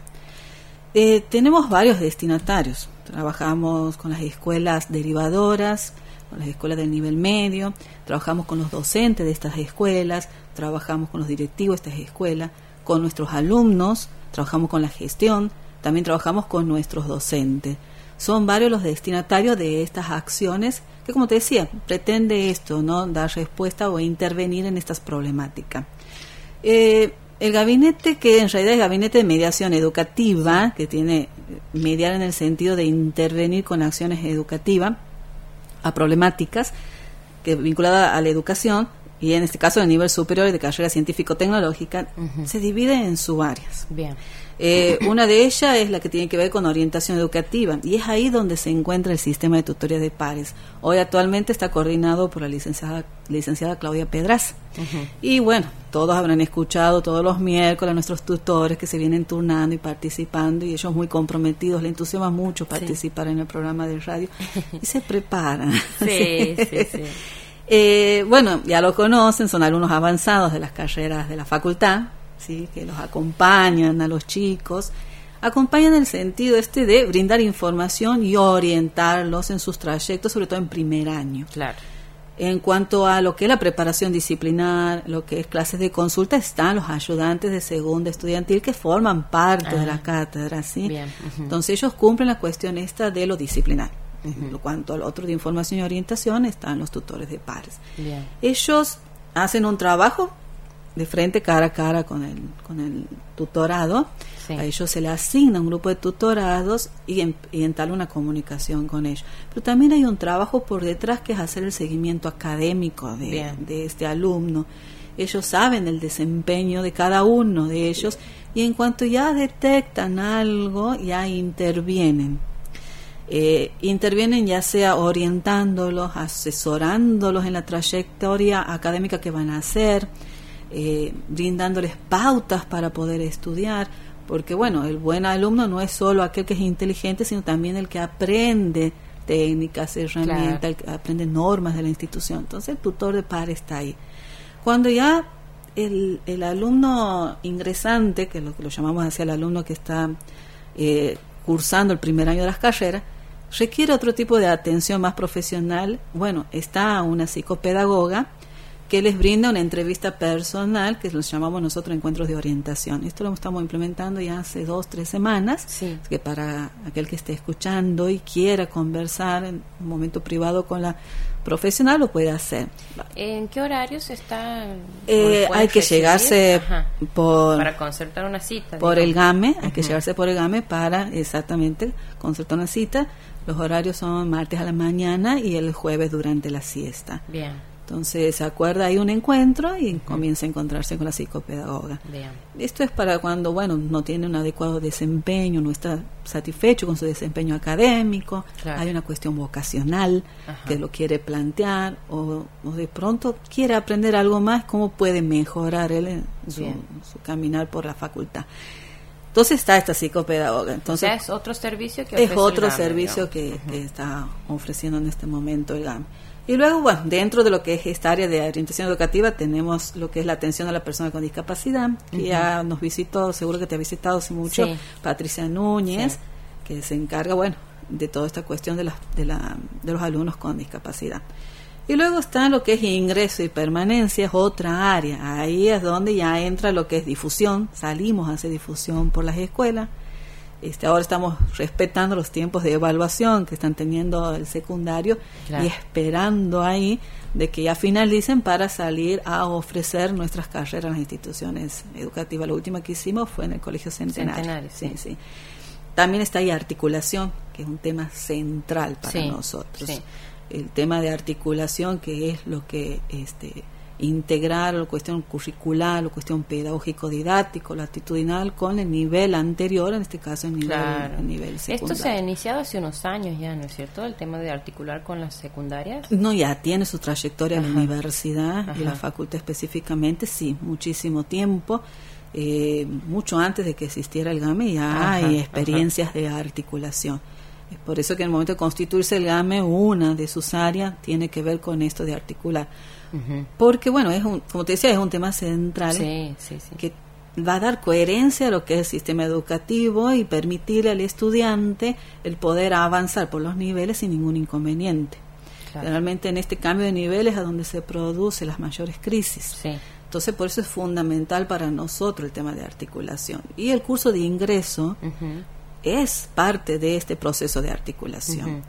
Eh, tenemos varios destinatarios, trabajamos con las escuelas derivadoras, con las escuelas del nivel medio, trabajamos con los docentes de estas escuelas, trabajamos con los directivos de estas escuelas, con nuestros alumnos, trabajamos con la gestión, también trabajamos con nuestros docentes. Son varios los destinatarios de estas acciones que, como te decía, pretende esto, ¿no? Dar respuesta o intervenir en estas problemáticas. Eh, el gabinete, que en realidad es gabinete de mediación educativa, que tiene mediar en el sentido de intervenir con acciones educativas a problemáticas que vinculadas a la educación, y en este caso a nivel superior de carrera científico-tecnológica, uh-huh. se divide en subáreas. Bien. Eh, una de ellas es la que tiene que ver con orientación educativa, y es ahí donde se encuentra el sistema de tutoría de pares. Hoy actualmente está coordinado por la licenciada, licenciada Claudia Pedraza. Uh-huh. Y bueno, todos habrán escuchado todos los miércoles a nuestros tutores que se vienen turnando y participando, y ellos muy comprometidos, les entusiasma mucho participar sí. en el programa de radio y se preparan. Sí, sí, sí. Eh, bueno, ya lo conocen, son alumnos avanzados de las carreras de la facultad, ¿sí? Que los acompañan a los chicos, acompañan en el sentido este de brindar información y orientarlos en sus trayectos, sobre todo en primer año. Claro. En cuanto a lo que es la preparación disciplinar, lo que es clases de consulta, están los ayudantes de segunda estudiantil que forman parte ah, de la cátedra, ¿sí? Bien. Uh-huh. Entonces ellos cumplen la cuestión esta de lo disciplinar. Uh-huh. En cuanto al otro de información y orientación, están los tutores de pares. Bien. Ellos hacen un trabajo de frente, cara a cara con el, con el tutorado. Sí. A ellos se les asigna un grupo de tutorados y, en, y entabla una comunicación con ellos. Pero también hay un trabajo por detrás que es hacer el seguimiento académico de, de este alumno. Ellos saben el desempeño de cada uno de ellos y en cuanto ya detectan algo, ya intervienen. Eh, intervienen ya sea orientándolos, asesorándolos en la trayectoria académica que van a hacer, eh, brindándoles pautas para poder estudiar, porque bueno, el buen alumno no es solo aquel que es inteligente, sino también el que aprende técnicas, herramientas, claro. el que aprende normas de la institución. Entonces el tutor de par está ahí. Cuando ya el, el alumno ingresante, que es lo que lo llamamos hacia el alumno que está eh, cursando el primer año de las carreras, requiere otro tipo de atención más profesional, bueno, está una psicopedagoga que les brinda una entrevista personal, que los llamamos nosotros encuentros de orientación. Esto lo estamos implementando ya hace dos, tres semanas, sí. que para aquel que esté escuchando y quiera conversar en un momento privado con la profesional, lo puede hacer. ¿En qué horarios está? Eh, hay que recibir? llegarse Ajá. por... Para concertar una cita. Por digamos. el GAME, hay Uh-huh. que llegarse por el GAME para exactamente concertar una cita. Los horarios son martes a la mañana y el jueves durante la siesta. Bien. Entonces se acuerda, hay un encuentro y uh-huh. comienza a encontrarse con la psicopedagoga. Bien. Esto es para cuando, bueno, no tiene un adecuado desempeño, no está satisfecho con su desempeño académico, claro. hay una cuestión vocacional Ajá. que lo quiere plantear, o, o de pronto quiere aprender algo más, cómo puede mejorar él en su, su caminar por la facultad. Entonces está esta psicopedagoga. Entonces, o sea, es otro servicio que es ofrece otro el GAME, servicio ¿no? que, Uh-huh. que está ofreciendo en este momento el GAME. Y luego, bueno, dentro de lo que es esta área de orientación educativa tenemos lo que es la atención a la persona con discapacidad, que uh-huh. ya nos visitó, seguro que te ha visitado hace mucho, sí. Patricia Núñez, sí. que se encarga, bueno, de toda esta cuestión de, la, de, la, de los alumnos con discapacidad. Y luego está lo que es ingreso y permanencia, es otra área. Ahí es donde ya entra lo que es difusión, salimos a hacer difusión por las escuelas. Este, ahora estamos respetando los tiempos de evaluación que están teniendo el secundario, claro. y esperando ahí de que ya finalicen para salir a ofrecer nuestras carreras en las instituciones educativas. La última que hicimos fue en el Colegio Centenario. Centenario sí, sí. sí. También está ahí articulación, que es un tema central para sí, nosotros. Sí. El tema de articulación, que es lo que este integrar la cuestión curricular, la cuestión pedagógico-didáctico, la actitudinal con el nivel anterior, en este caso el nivel, claro. el nivel secundario. Esto se ha iniciado hace unos años ya, ¿no es cierto? El tema de articular con las secundarias. No, ya tiene su trayectoria en la universidad Ajá. y la facultad específicamente, sí, muchísimo tiempo. Eh, mucho antes de que existiera el GAME ya Ajá, hay experiencias ajá. de articulación. Es por eso que en el momento de constituirse el GAME, una de sus áreas tiene que ver con esto de articular. Uh-huh. Porque, bueno, es un, como te decía, es un tema central sí, sí, sí. que va a dar coherencia a lo que es el sistema educativo y permitirle al estudiante el poder avanzar por los niveles sin ningún inconveniente. Claro. Realmente en este cambio de niveles es a donde se producen las mayores crisis. Sí. Entonces, por eso es fundamental para nosotros el tema de articulación. Y el curso de ingreso uh-huh. es parte de este proceso de articulación. Uh-huh.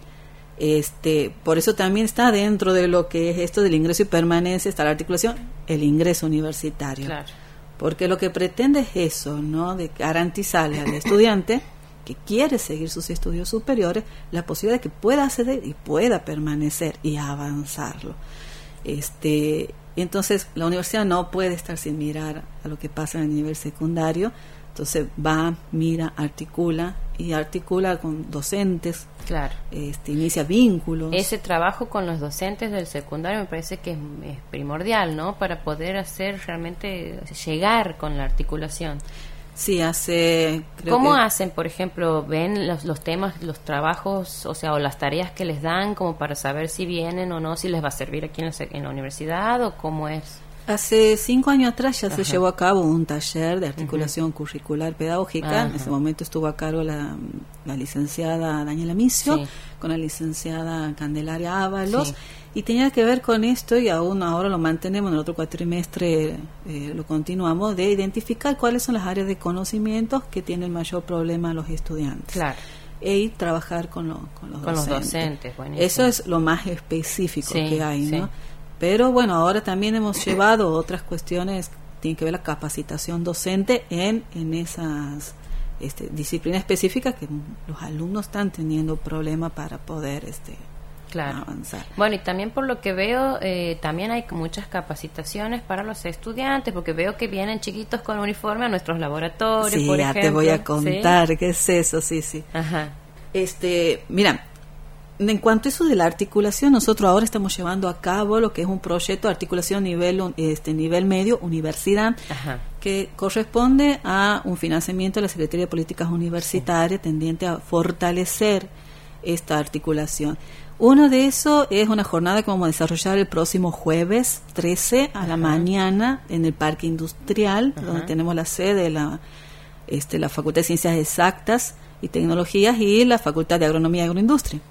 Este, por eso también está dentro de lo que es esto del ingreso y permanencia, está la articulación, el ingreso universitario. Claro. Porque lo que pretende es eso, ¿no? De garantizarle al estudiante que quiere seguir sus estudios superiores la posibilidad de que pueda acceder y pueda permanecer y avanzarlo. Este, entonces la universidad no puede estar sin mirar a lo que pasa en el nivel secundario. Entonces va, mira, articula y articula con docentes, claro. este, inicia vínculos. Ese trabajo con los docentes del secundario me parece que es, es primordial, ¿no? Para poder hacer realmente llegar con la articulación. Sí, hace... Creo ¿Cómo que, hacen, por ejemplo, ven los, los temas, los trabajos, o sea, o las tareas que les dan como para saber si vienen o no, si les va a servir aquí en la, en la universidad o cómo es? Hace cinco años atrás ya Ajá. se llevó a cabo un taller de articulación uh-huh. curricular pedagógica. Ajá. En ese momento estuvo a cargo la, la licenciada Daniela Micio, sí. con la licenciada Candelaria Ábalos, sí. y tenía que ver con esto, y aún ahora lo mantenemos, en el otro cuatrimestre eh, lo continuamos, de identificar cuáles son las áreas de conocimientos que tienen el mayor problema los estudiantes. Claro. E trabajar con, lo, con los con docentes. los docentes, buenísimo. Eso es lo más específico sí, que hay, sí. ¿no? Pero bueno, ahora también hemos llevado otras cuestiones, tienen que ver la capacitación docente en, en esas este, disciplinas específicas que los alumnos están teniendo problemas para poder este, claro. avanzar. Bueno, y también por lo que veo, eh, también hay muchas capacitaciones para los estudiantes, porque veo que vienen chiquitos con uniforme a nuestros laboratorios, sí, por ya ejemplo. te voy a contar, ¿sí? ¿Qué es eso? Sí, sí. Ajá. Este, mira, en cuanto a eso de la articulación, nosotros ahora estamos llevando a cabo lo que es un proyecto de articulación nivel este nivel medio, universidad, Ajá. que corresponde a un financiamiento de la Secretaría de Políticas Universitarias, sí. tendiente a fortalecer esta articulación. Uno de eso es una jornada que vamos a desarrollar el próximo jueves trece a Ajá. la mañana en el Parque Industrial, Ajá. donde tenemos la sede de la, este, la Facultad de Ciencias Exactas y Tecnologías y la Facultad de Agronomía y Agroindustria.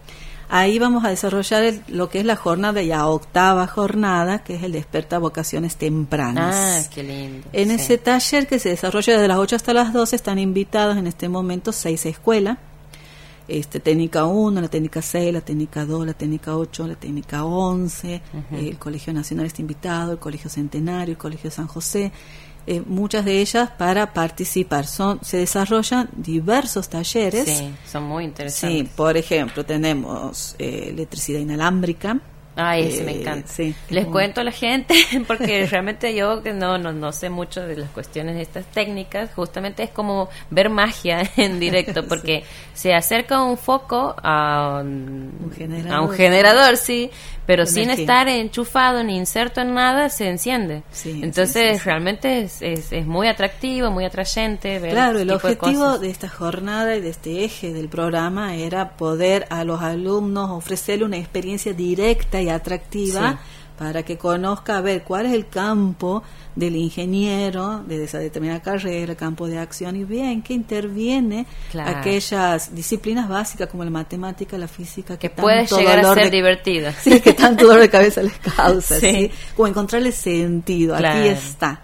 Ahí vamos a desarrollar el, lo que es la jornada, ya octava jornada, que es el Desperta Vocaciones Tempranas. Ah, qué lindo. En sí. ese taller que se desarrolla desde las ocho hasta las doce, están invitados en este momento seis escuelas. Este, técnica uno, la técnica seis, la técnica dos, la técnica ocho, la técnica once, uh-huh. eh, el Colegio Nacional está invitado, el Colegio Centenario, el Colegio San José, eh, muchas de ellas para participar. Son, se desarrollan diversos talleres. Sí, son muy interesantes. Sí, por ejemplo, tenemos eh, electricidad inalámbrica. Ay, ese eh, me encanta. Sí, Les cuento a la gente, porque realmente yo que no, no no sé mucho de las cuestiones de estas técnicas, justamente es como ver magia en directo, porque sí. se acerca un foco a un, un generador, a un generador sí, pero sin energía. estar enchufado ni inserto en nada, se enciende. Sí, Entonces, sí, sí, realmente es, es, es muy atractivo, muy atrayente ver Claro, el este tipo objetivo de, de esta jornada y de este eje del programa era poder a los alumnos ofrecerle una experiencia directa y atractiva sí. para que conozca a ver cuál es el campo del ingeniero de esa determinada carrera, el campo de acción, y bien que interviene claro. aquellas disciplinas básicas como la matemática, la física, que, que puede llegar a ser de, divertida. Sí, que tanto dolor de cabeza les causa, sí. ¿sí? Como encontrarle sentido, claro. aquí está.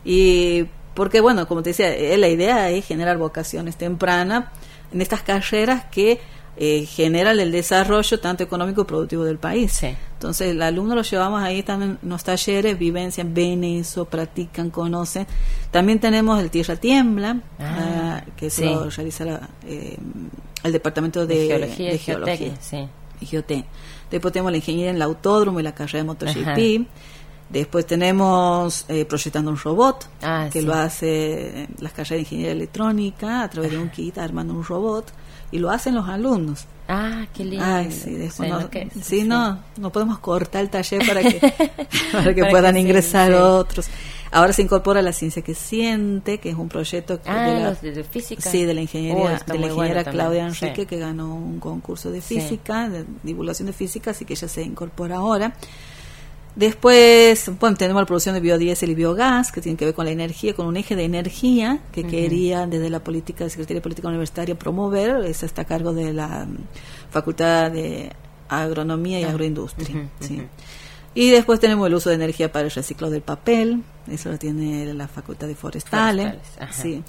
Y porque, bueno, como te decía, la idea es generar vocaciones tempranas en estas carreras que eh, generan el desarrollo tanto económico y productivo del país. Sí. Entonces, el alumno lo llevamos ahí, están en los talleres, vivencian, ven eso, practican, conocen. También tenemos el Tierra Tiembla, ah, uh, que sí. se lo realiza la, eh, el Departamento de, de Geología, de Geología, Geología sí. y Geoté. Después tenemos la ingeniería en el autódromo y la carrera de MotoGP. Después tenemos eh, Proyectando un Robot, ah, que sí. lo hace las carreras de ingeniería electrónica a través de un kit armando un robot, y lo hacen los alumnos. Ah, qué lindo. Ay, sí, después no, que, sí, sí. no, no podemos cortar el taller para que, para que para puedan que ingresar sí, sí. otros. Ahora se incorpora la ciencia que siente, que es un proyecto ah, de, la, los de, de física. Sí, de la ingeniería, oh, de la ingeniera bueno Claudia Enrique, sí. que ganó un concurso de física, sí. de divulgación de física, así que ella se incorpora ahora. Después, bueno, tenemos la producción de biodiesel y biogás, que tiene que ver con la energía, con un eje de energía que uh-huh. quería desde la política de Secretaría de Política Universitaria promover. Esa está a cargo de la um, Facultad de Agronomía y uh-huh. Agroindustria. Uh-huh. Sí. Y después tenemos el uso de energía para el reciclado del papel, eso lo tiene la Facultad de Forestales. Forestales. Sí.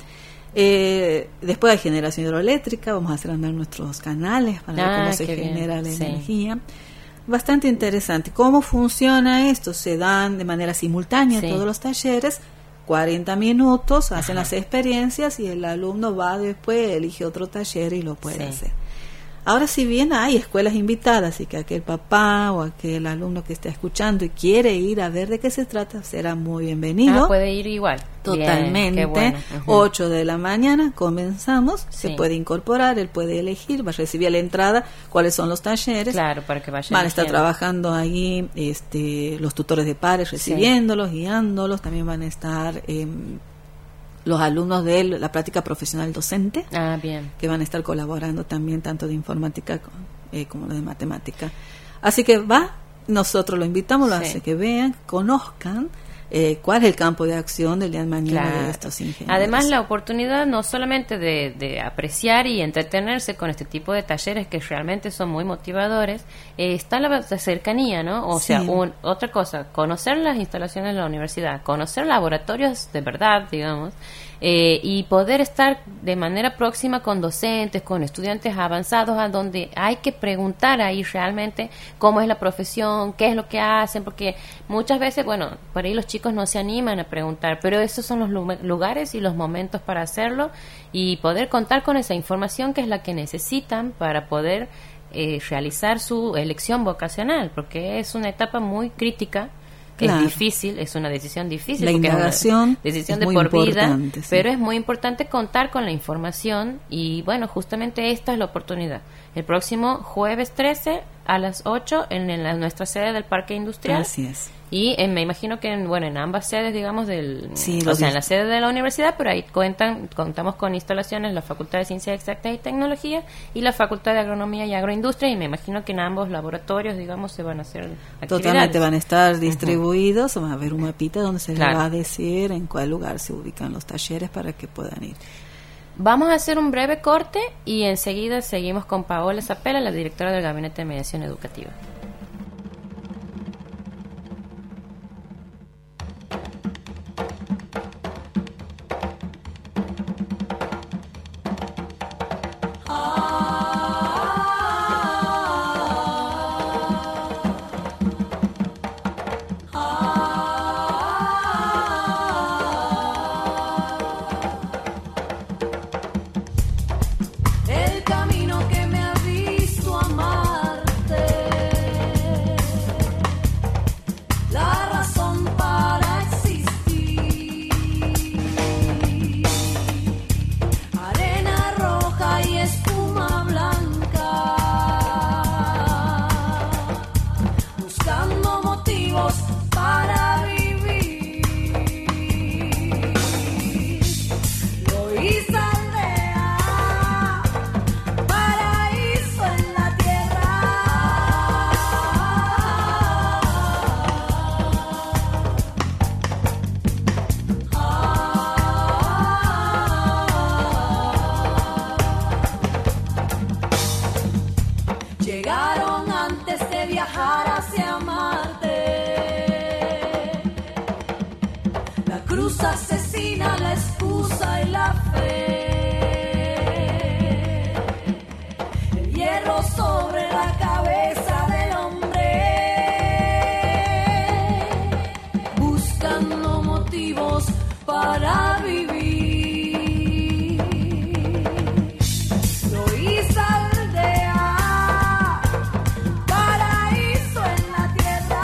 Eh, después hay generación hidroeléctrica, vamos a hacer andar nuestros canales para ah, ver cómo se genera bien. la sí. energía. Bastante interesante. ¿Cómo funciona esto? Se dan de manera simultánea sí. todos los talleres, cuarenta minutos, hacen Ajá. las experiencias y el alumno va después, elige otro taller y lo puede sí. hacer. Ahora, si bien hay escuelas invitadas y que aquel papá o aquel alumno que está escuchando y quiere ir a ver de qué se trata, será muy bienvenido. Ah, puede ir igual. Totalmente. Bien, bueno. uh-huh. ocho de la mañana comenzamos, sí. se puede incorporar, él puede elegir, va a recibir a la entrada cuáles son los talleres. Claro, para que vayan. Van a estar trabajando ahí este, los tutores de pares recibiéndolos, sí. guiándolos, también van a estar eh, los alumnos de la práctica profesional docente, ah, bien. que van a estar colaborando también tanto de informática eh, como de matemática. Así que va, nosotros lo invitamos, lo sí. hace que vean, conozcan eh, cuál es el campo de acción del día de mañana claro. de estos ingenieros. Además, la oportunidad no solamente de, de apreciar y entretenerse con este tipo de talleres que realmente son muy motivadores, eh, está la, la cercanía, ¿no? O sí. sea, un, otra cosa, conocer las instalaciones de la universidad, conocer laboratorios de verdad, digamos, eh, y poder estar de manera próxima con docentes, con estudiantes avanzados, a donde hay que preguntar ahí realmente cómo es la profesión, qué es lo que hacen, porque muchas veces, bueno, por ahí los chicos no se animan a preguntar, pero esos son los lugares y los momentos para hacerlo y poder contar con esa información que es la que necesitan para poder eh, realizar su elección vocacional, porque es una etapa muy crítica. Claro. Es difícil, es una decisión difícil. La indagación es una decisión es de por vida, sí. pero es muy importante contar con la información y bueno, justamente esta es la oportunidad. El próximo jueves trece a las ocho en, en la, nuestra sede del Parque Industrial. Así es. Y en, me imagino que en, bueno, en ambas sedes, digamos, del, sí, o sea, en la sede de la universidad, pero ahí cuentan, contamos con instalaciones la Facultad de Ciencias Exactas y Tecnología y la Facultad de Agronomía y Agroindustria, y me imagino que en ambos laboratorios, digamos, se van a hacer actividades. Totalmente, van a estar distribuidos, uh-huh. va a haber un mapita donde se claro. les va a decir en cuál lugar se ubican los talleres para que puedan ir. Vamos a hacer un breve corte y enseguida seguimos con Paola Zapela, la directora del Gabinete de Mediación Educativa. Asesina la excusa y la fe, el hierro sobre la cabeza del hombre, buscando motivos para vivir. Loíza aldea, paraíso en la tierra.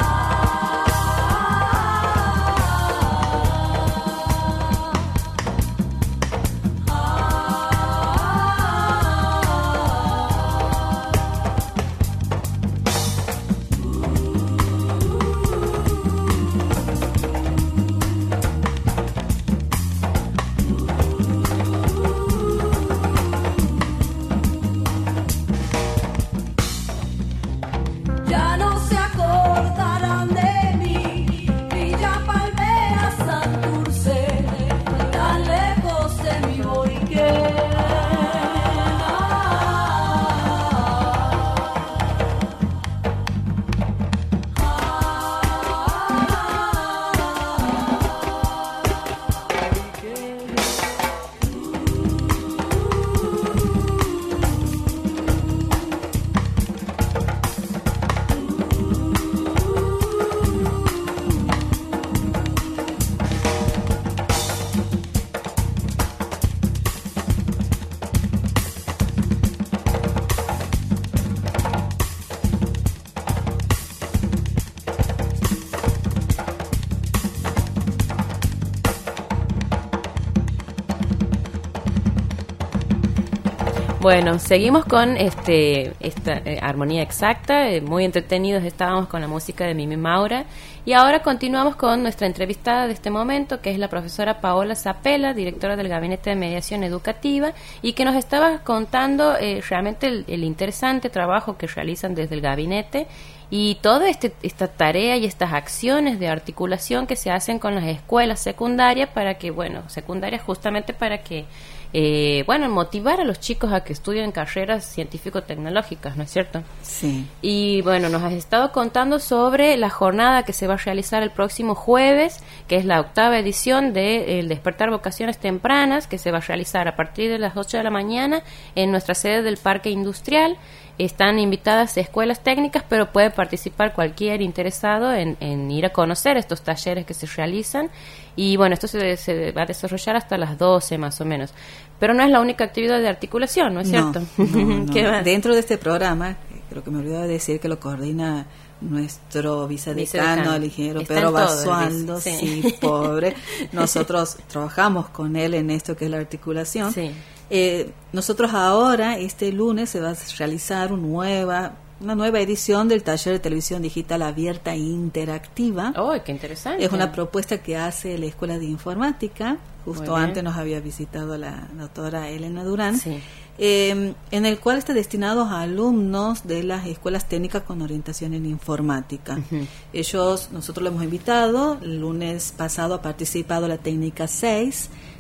Bueno, seguimos con este esta eh, armonía exacta, eh, muy entretenidos estábamos con la música de Mimi Maura y ahora continuamos con nuestra entrevistada de este momento, que es la profesora Paola Zapela, directora del Gabinete de Mediación Educativa, y que nos estaba contando eh, realmente el, el interesante trabajo que realizan desde el gabinete y toda este, esta tarea y estas acciones de articulación que se hacen con las escuelas secundarias para que, bueno, secundarias justamente para que Eh, bueno, motivar a los chicos a que estudien carreras científico-tecnológicas, ¿no es cierto? Sí. Y bueno, nos has estado contando sobre la jornada que se va a realizar el próximo jueves, que es la octava edición de El Despertar Vocaciones Tempranas, que se va a realizar a partir de las ocho de la mañana en nuestra sede del Parque Industrial. Están invitadas escuelas técnicas, pero puede participar cualquier interesado en, en ir a conocer estos talleres que se realizan. Y bueno, esto se, se va a desarrollar hasta las doce más o menos. Pero no es la única actividad de articulación, ¿no es no, cierto? No, no. ¿Qué más? Dentro de este programa, creo que me olvidaba de decir que lo coordina nuestro vicedecano, el ingeniero Está Pedro en todo, Basualdo, sí. sí, pobre. Nosotros trabajamos con él en esto que es la articulación. Sí. Eh, nosotros ahora, este lunes, se va a realizar una nueva, una nueva edición del taller de televisión digital abierta e interactiva. ¡Oh, qué interesante! Es una propuesta que hace la Escuela de Informática. Justo antes nos había visitado la doctora Elena Durán. Sí. Eh, en el cual está destinado a alumnos de las escuelas técnicas con orientación en informática. Uh-huh. Ellos, nosotros lo hemos invitado, el lunes pasado ha participado la técnica seis,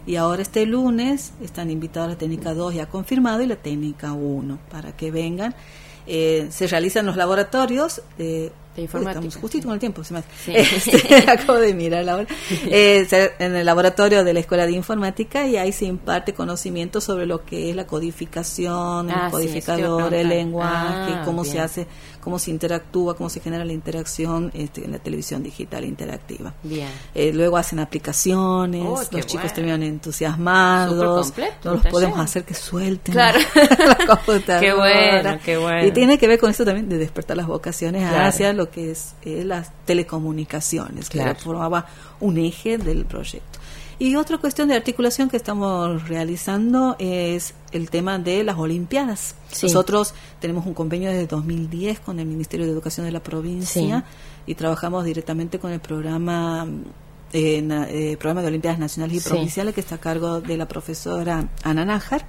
Y ahora este lunes están invitados a la técnica dos ya confirmado y la técnica uno para que vengan. Eh, se realizan los laboratorios de, de informática. Uy, estamos justito con el tiempo, se me hace. Sí. Este, acabo de mirar la hora. Eh, en el laboratorio de la Escuela de Informática, y ahí se imparte conocimiento sobre lo que es la codificación, ah, el codificador, sí, el lenguaje, ah, cómo bien. se hace, cómo se interactúa, cómo se genera la interacción este, en la televisión digital interactiva. Bien. Eh, luego hacen aplicaciones, Oh, los qué chicos bueno. terminan entusiasmados, Súper completo, no los taller. podemos hacer que suelten Claro. la computadora. Qué bueno, qué bueno. Y tiene que ver con esto también de despertar las vocaciones Claro. hacia lo que es eh, las telecomunicaciones, Claro. que formaba un eje del proyecto. Y otra cuestión de articulación que estamos realizando es el tema de las Olimpiadas. Sí. Nosotros tenemos un convenio desde dos mil diez con el Ministerio de Educación de la provincia y trabajamos directamente con el programa eh, na- eh, programa de Olimpiadas Nacionales y Sí. Provinciales, que está a cargo de la profesora Ana Nájar.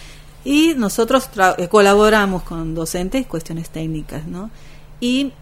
Y nosotros tra- eh, colaboramos con docentes, cuestiones técnicas, ¿no? Y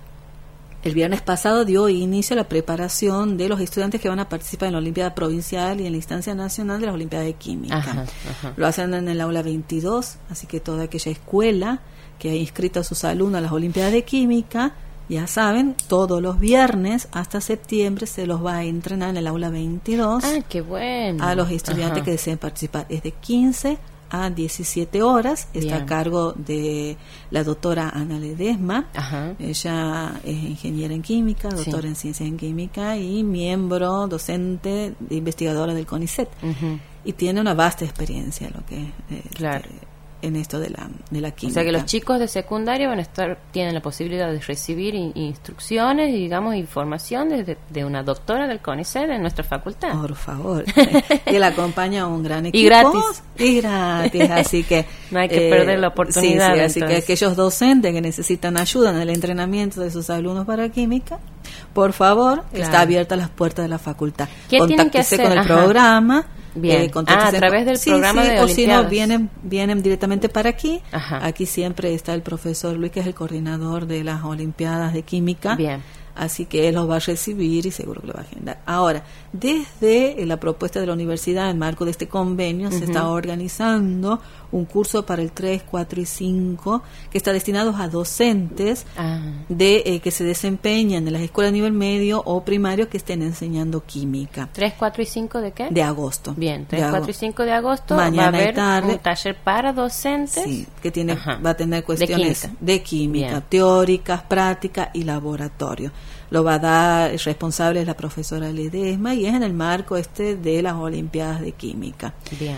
el viernes pasado dio inicio a la preparación de los estudiantes que van a participar en la Olimpiada Provincial y en la instancia nacional de las Olimpiadas de Química. Ajá, ajá. Lo hacen en el aula veintidós, así que toda aquella escuela que ha inscrito a sus alumnos a las Olimpiadas de Química, ya saben, todos los viernes hasta septiembre se los va a entrenar en el aula veintidós Ah, qué bueno. a los estudiantes Ajá. que deseen participar. Es de quince a diecisiete horas, está Bien. a cargo de la doctora Ana Ledesma. Ajá. Ella es ingeniera en química, doctora Sí. en ciencias en química y miembro docente e investigadora del CONICET. Ujú. Y tiene una vasta experiencia en lo que eh, Claro. este, en esto de la, de la O química. sea que los chicos de secundaria van a estar, tienen la posibilidad de recibir in- instrucciones y digamos información desde de una doctora del CONICET en nuestra facultad. Por favor. Y la acompaña un gran equipo. Y gratis. Y gratis, así que... No hay que perder la oportunidad, Sí, sí, así que entonces. aquellos docentes que necesitan ayuda en el entrenamiento de sus alumnos para química, por favor, Claro. está abierta las puertas de la facultad. ¿Qué tienen que Contáctese hacer? con el Ajá. programa. Bien. eh, contáctese Ah, a través con- del sí, programa sí, de o si no, Olimpiadas. vienen, vienen directamente para aquí. Ajá. Aquí siempre está el profesor Luis, que es el coordinador de las Olimpiadas de Química. Bien. Así que él los va a recibir y seguro que lo va a agendar. Ahora, desde eh, la propuesta de la universidad, en marco de este convenio, se Ujú. está organizando un curso para el tres, cuatro y cinco, que está destinado a docentes Ah. de eh, que se desempeñan en las escuelas de nivel medio o primario que estén enseñando química. ¿tres, cuatro y cinco de qué? De agosto. Bien, De tres, ago- cuatro y cinco de agosto Mañana va a y haber tarde. un taller para docentes. Sí, que tiene, Ajá. va a tener cuestiones química. de química, Bien. teóricas, prácticas y laboratorio. Lo va a dar, el responsable es la profesora Ledesma y es en el marco este de las Olimpiadas de Química. Bien.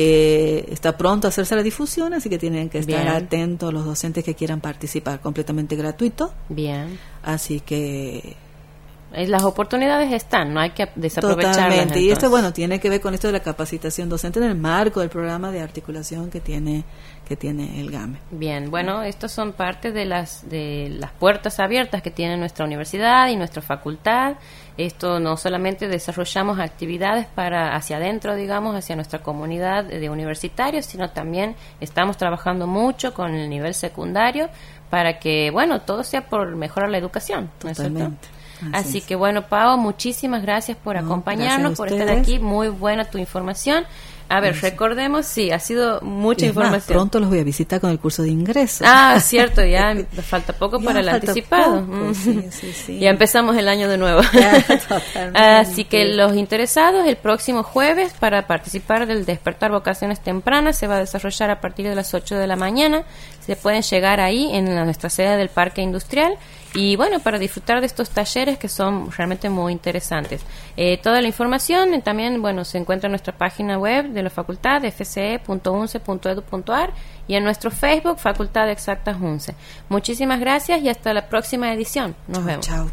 Eh, está pronto a hacerse la difusión, así que tienen que estar Bien. atentos los docentes que quieran participar, completamente gratuito. Bien. Así que Eh, Las oportunidades están, no hay que desaprovecharlas. totalmente. Y esto, entonces. bueno, tiene que ver con esto de la capacitación docente en el marco del programa de articulación que tiene que tiene el GAME. Bien, bueno, estos son parte de las de las puertas abiertas que tiene nuestra universidad y nuestra facultad. Esto no solamente desarrollamos actividades para hacia adentro, digamos, hacia nuestra comunidad de universitarios, sino también estamos trabajando mucho con el nivel secundario para que, bueno, todo sea por mejorar la educación, ¿no es cierto? Totalmente. Así Así es. que bueno, Pau, muchísimas gracias por No, acompañarnos, gracias a por estar ustedes. aquí. Muy buena tu información. A ver, Gracias. recordemos, sí, ha sido mucha Es más, información. pronto los voy a visitar con el curso de ingreso. Ah, cierto, ya falta poco Ya para el falta anticipado. poco, Mm. sí, sí, sí. Ya empezamos el año de nuevo. Ya, totalmente. Así que los interesados, el próximo jueves, para participar del Despertar Vocaciones Tempranas, se va a desarrollar a partir de las ocho de la mañana. Se pueden llegar ahí en la- nuestra sede del Parque Industrial. Y bueno, para disfrutar de estos talleres que son realmente muy interesantes. Eh, toda la información eh, también, bueno, se encuentra en nuestra página web de la facultad, f c e punto u n c e punto e d u punto a r, y en nuestro Facebook, Facultad de Exactas UNCE. Muchísimas gracias y hasta la próxima edición. Nos vemos. Chao.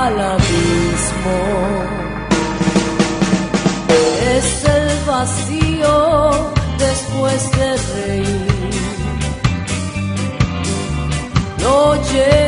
al abismo. Es el vacío después de reír. Noche